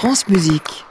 France Musique.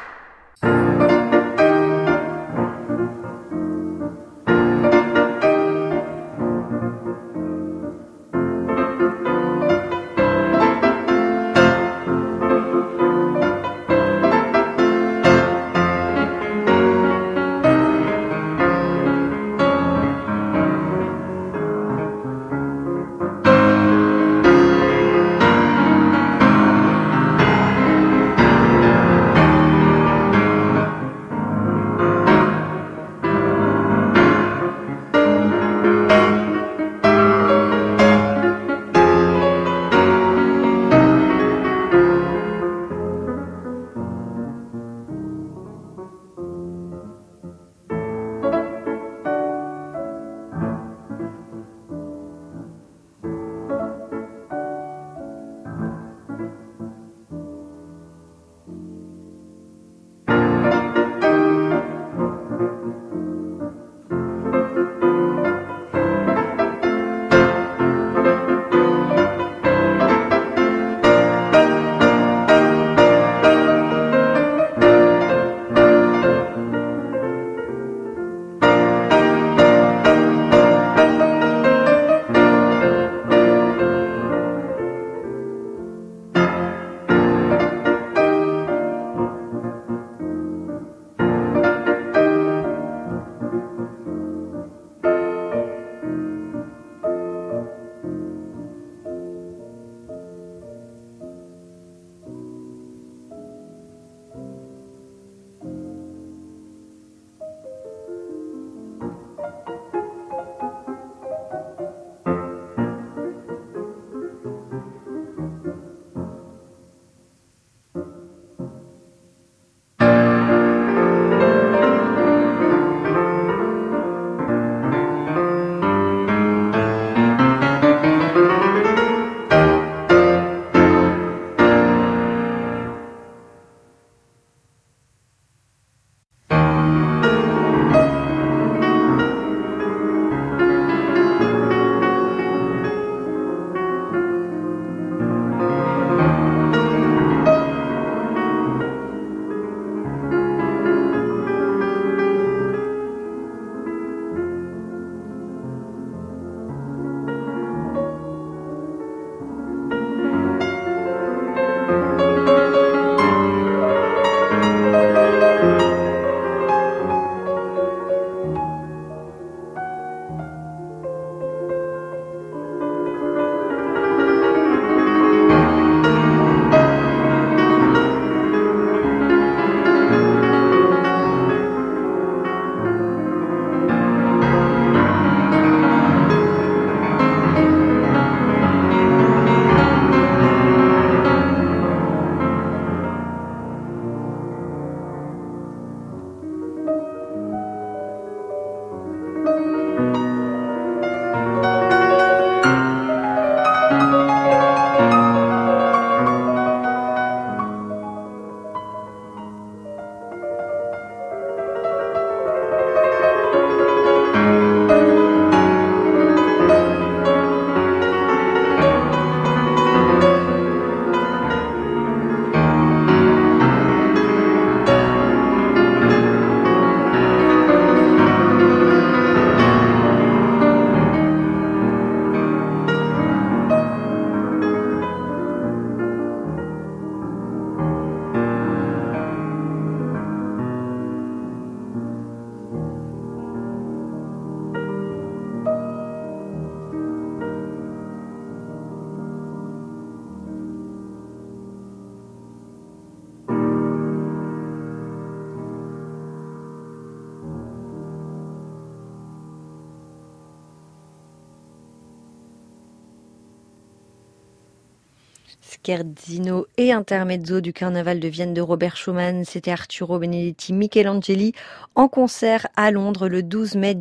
Scherzino et Intermezzo du Carnaval de Vienne de Robert Schumann. C'était Arturo Benedetti Michelangeli en concert à Londres le 12 mai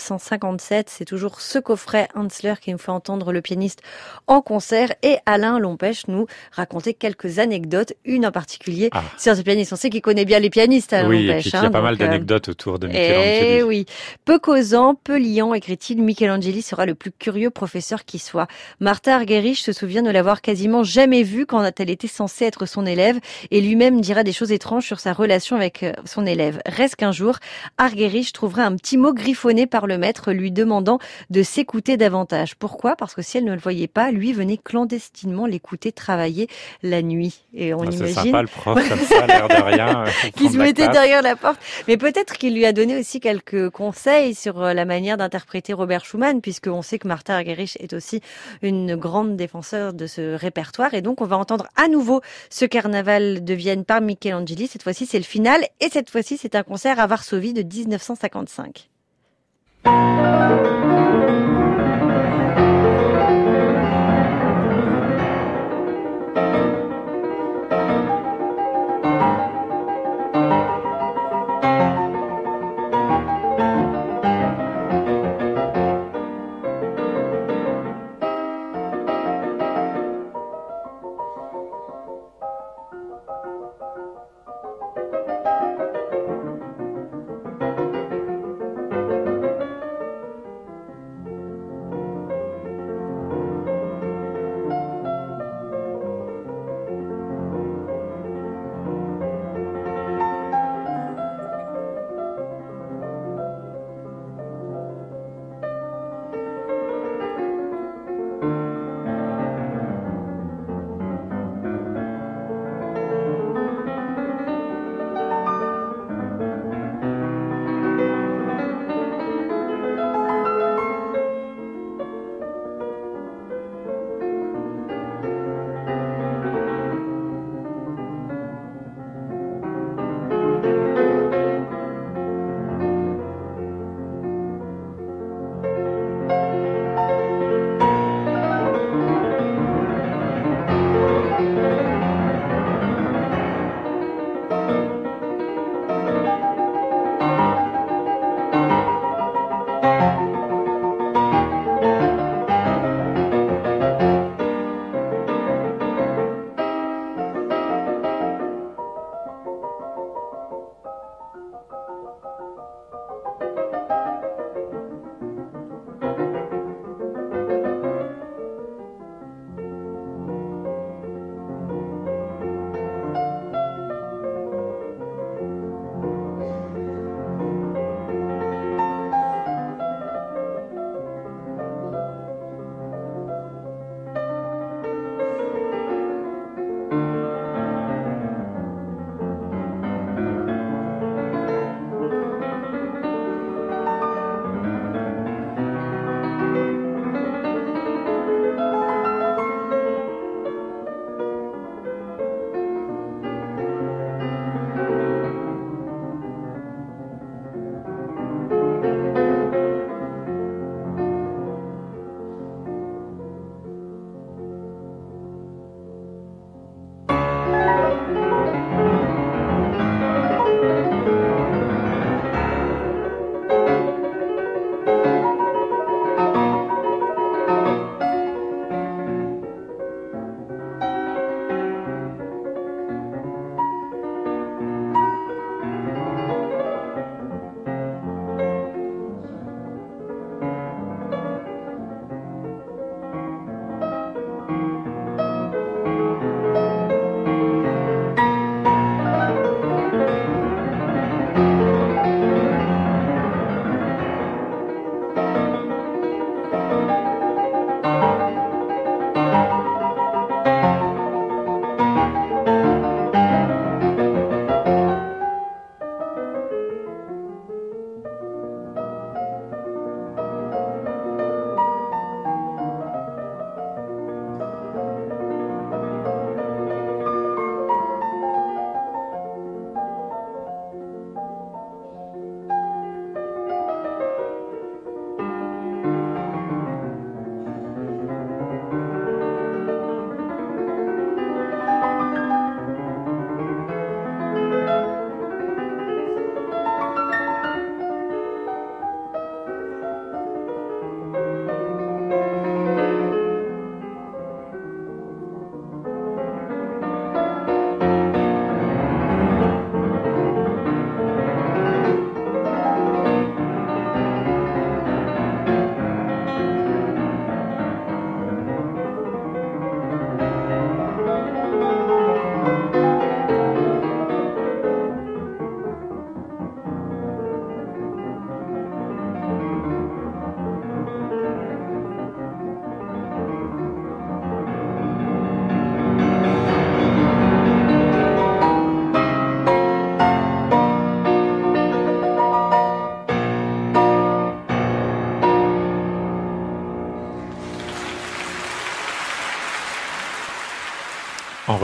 1957. C'est toujours ce coffret Hensler qui me fait entendre le pianiste en concert. Et Alain Lompèche nous racontait quelques anecdotes, une en particulier sur ce pianiste. On sait qu'il connaît bien les pianistes, Alain Lompèche. Oui, Lompèche, et puis qu'il y a pas mal d'anecdotes autour de Michelangeli. Et oui. Peu causant, peu liant, écrit-il, Michelangeli sera le plus curieux professeur qui soit. Martha Argerich se souvient de l'avoir quasiment jamais jamais vue quand elle était censée être son élève et lui-même dira des choses étranges sur sa relation avec son élève. Reste qu'un jour, Argerich trouvera un petit mot griffonné par le maître lui demandant de s'écouter davantage. Pourquoi ? Parce que si elle ne le voyait pas, lui venait clandestinement l'écouter travailler la nuit. Et on imagine... C'est sympa le prof comme ça, l'air de rien. Qui se mettait derrière la porte. Mais peut-être qu'il lui a donné aussi quelques conseils sur la manière d'interpréter Robert Schumann, puisqu'on sait que Martha Argerich est aussi une grande défenseur de ce répertoire. Et donc, on va entendre à nouveau ce carnaval de Vienne par Michelangeli. Cette fois-ci, c'est le final. Et cette fois-ci, c'est un concert à Varsovie de 1955.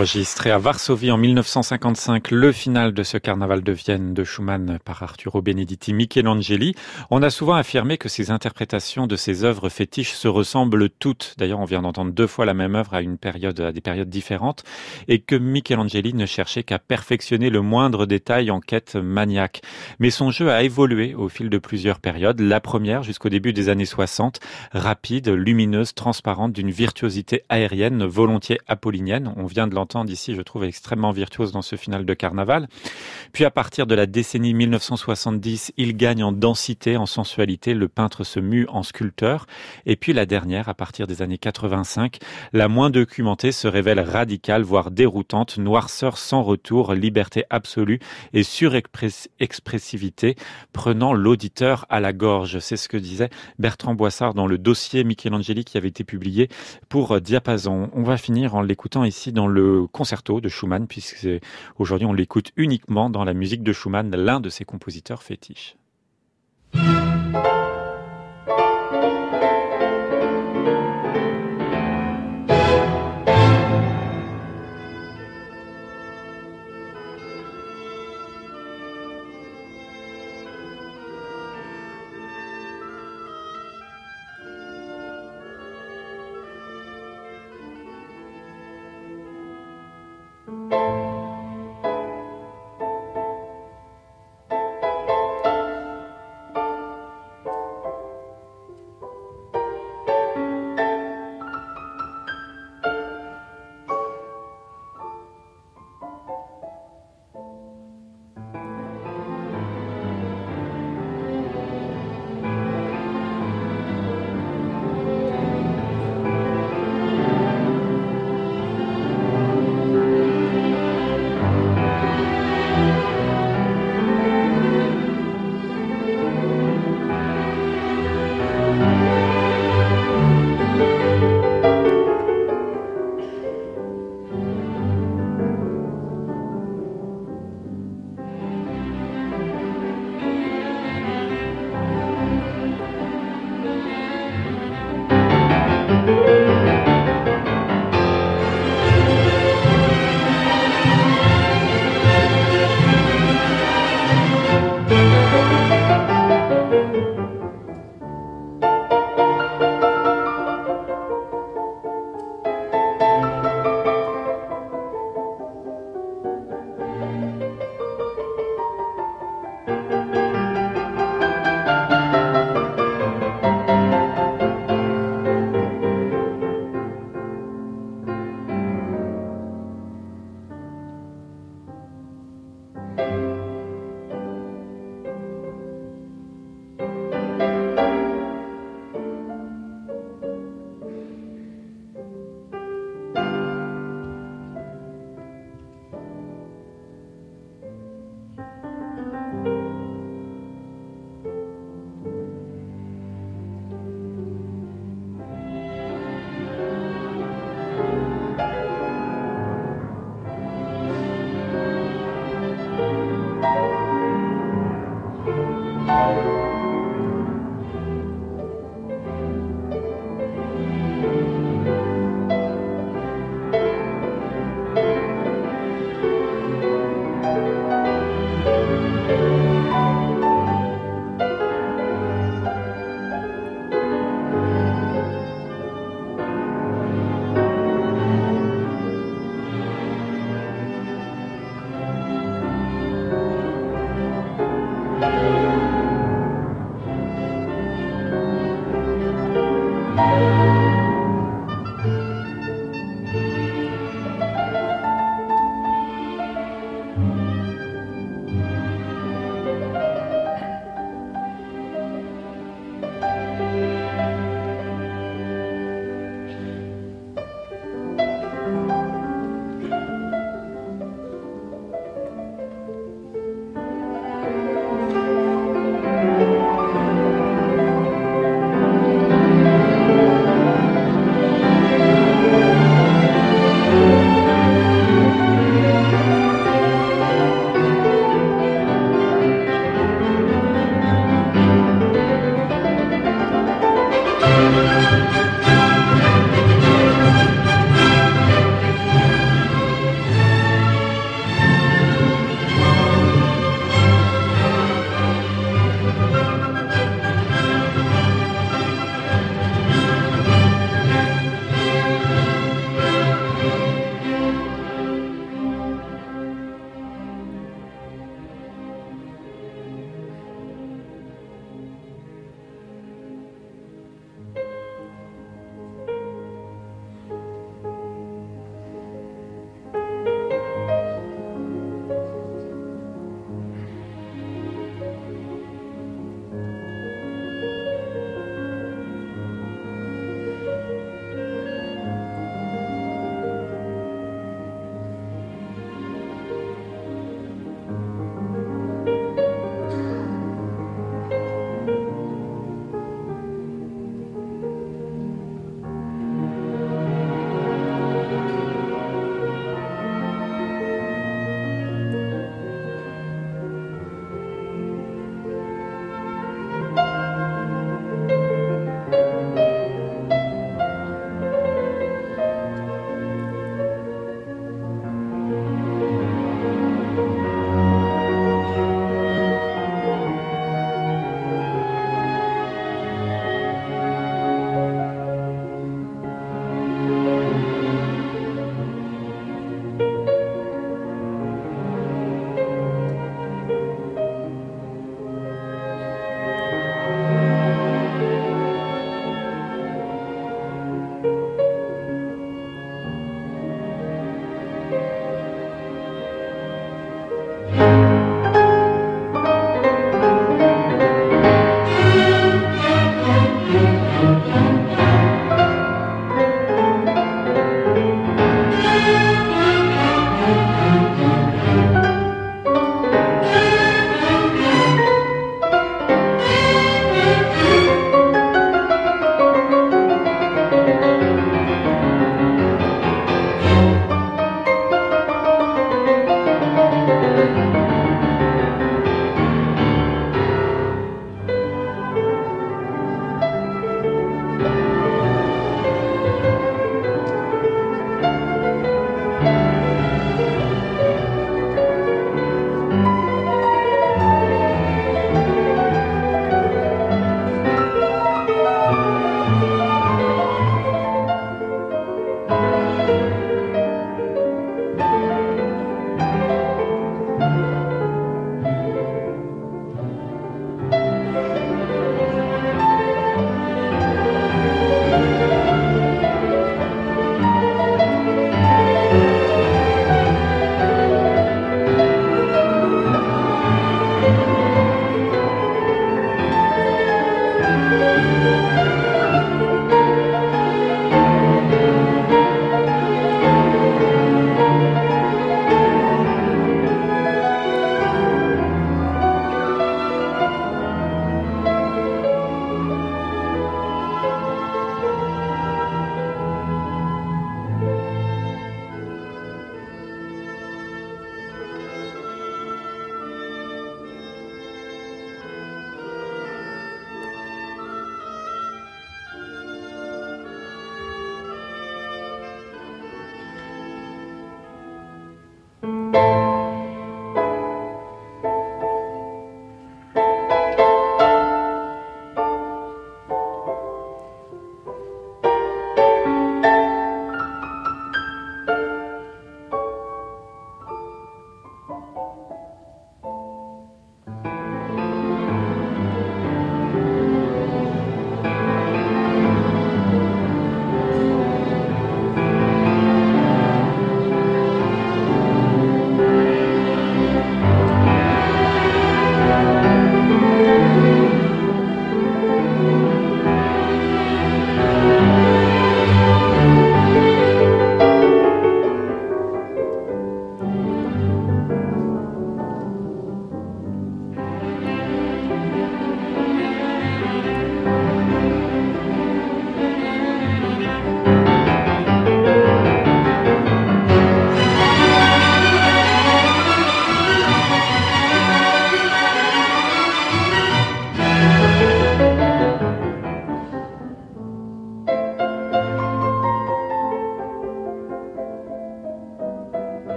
Enregistré à Varsovie en 1955, le final de ce carnaval de Vienne de Schumann par Arturo Benedetti Michelangeli. On a souvent affirmé que ces interprétations de ces œuvres fétiches se ressemblent toutes. D'ailleurs, on vient d'entendre deux fois la même œuvre à des périodes différentes, et que Michelangeli ne cherchait qu'à perfectionner le moindre détail en quête maniaque. Mais son jeu a évolué au fil de plusieurs périodes. La première, jusqu'au début des années 60, rapide, lumineuse, transparente, d'une virtuosité aérienne volontiers apollinienne. On vient de l'entendre ici, je trouve extrêmement virtuose dans ce final de carnaval. Puis à partir de la décennie 1970, il gagne en densité, en sensualité, le peintre se mue en sculpteur. Et puis la dernière, à partir des années 85, la moins documentée se révèle radicale, voire déroutante, noirceur sans retour, liberté absolue et surexpressivité, prenant l'auditeur à la gorge. C'est ce que disait Bertrand Boissard dans le dossier Michelangeli qui avait été publié pour Diapason. On va finir en l'écoutant ici dans le concerto de Schumann, puisque aujourd'hui on l'écoute uniquement dans la musique de Schumann, l'un de ses compositeurs fétiches.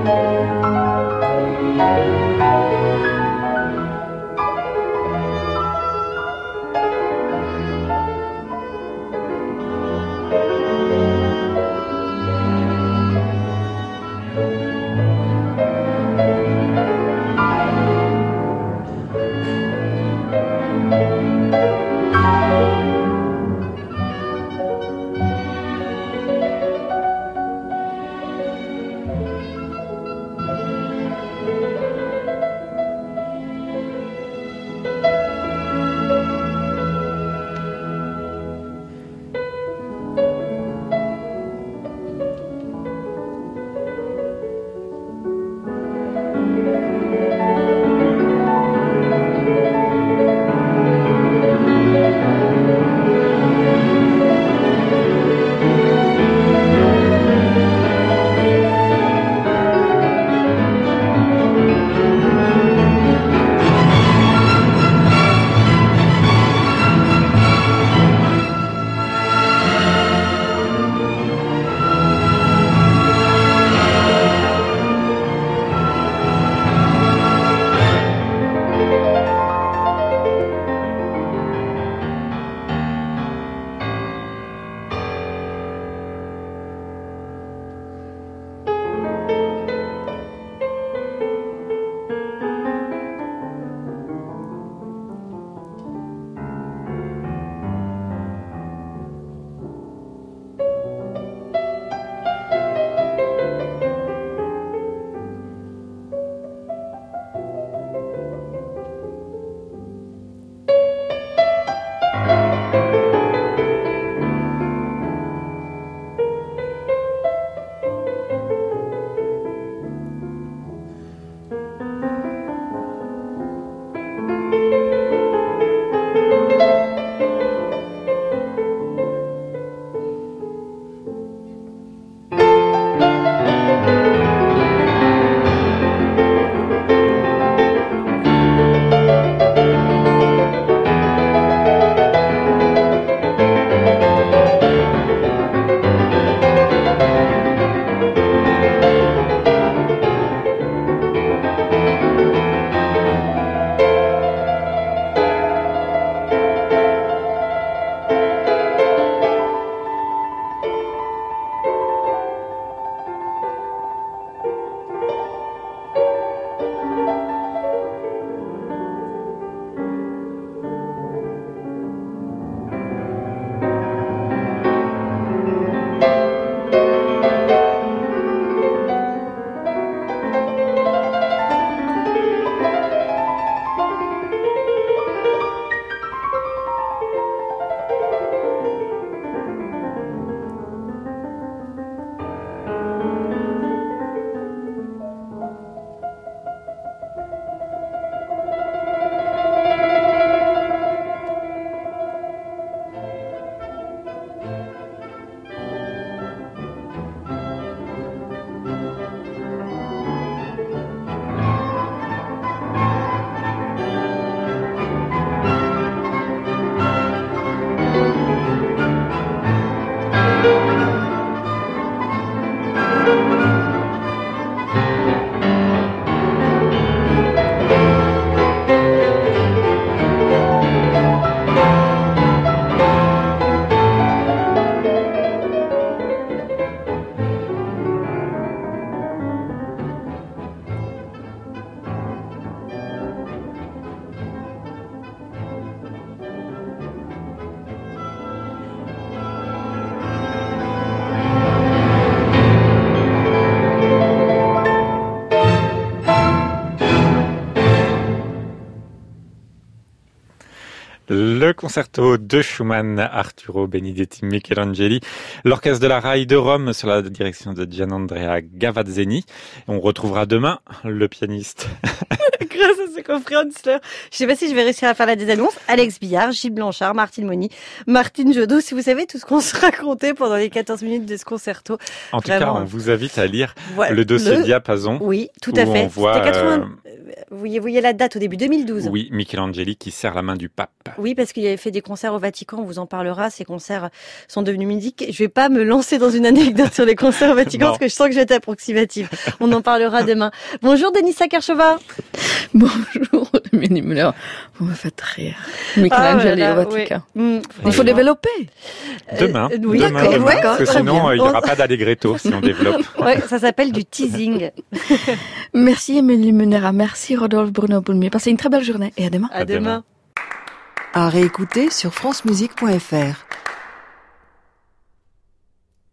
Le concerto de Schumann, Arturo Benedetti Michelangeli, l'orchestre de la RAI de Rome sous la direction de Gianandrea Gavazzeni. On retrouvera demain le pianiste. Grâce à ce coffret Hansler. Je sais pas si je vais réussir à faire la désannonce. Alex Billard, Gilles Blanchard, Martine Moni, Martine Jodot. Si vous savez tout ce qu'on se racontait pendant les 14 minutes de ce concerto. En tout cas, on vous invite à lire le dossier Diapason. Oui, tout à fait. On voit, Vous voyez la date au début 2012. Oui, Michelangeli qui serre la main du pape. Oui, parce qu'il avait fait des concerts au Vatican, on vous en parlera, ces concerts sont devenus mythiques. Je vais pas me lancer dans une anecdote sur les concerts au Vatican parce que je sens que je vais être approximative. On en parlera demain. Bonjour Denisa Kerchova. Bonjour, Mini Müller. Vous me faites rire. Michelangeli au Vatican. Oui. Il faut développer. Demain. Oui, demain, d'accord, parce que sinon, il n'y aura pas d'allegretto si on développe. Ouais, ça s'appelle du teasing. Merci Émilie Munera, merci Rodolphe Bruno Boulmier. Passez une très belle journée et à demain. À demain. À réécouter sur francemusique.fr.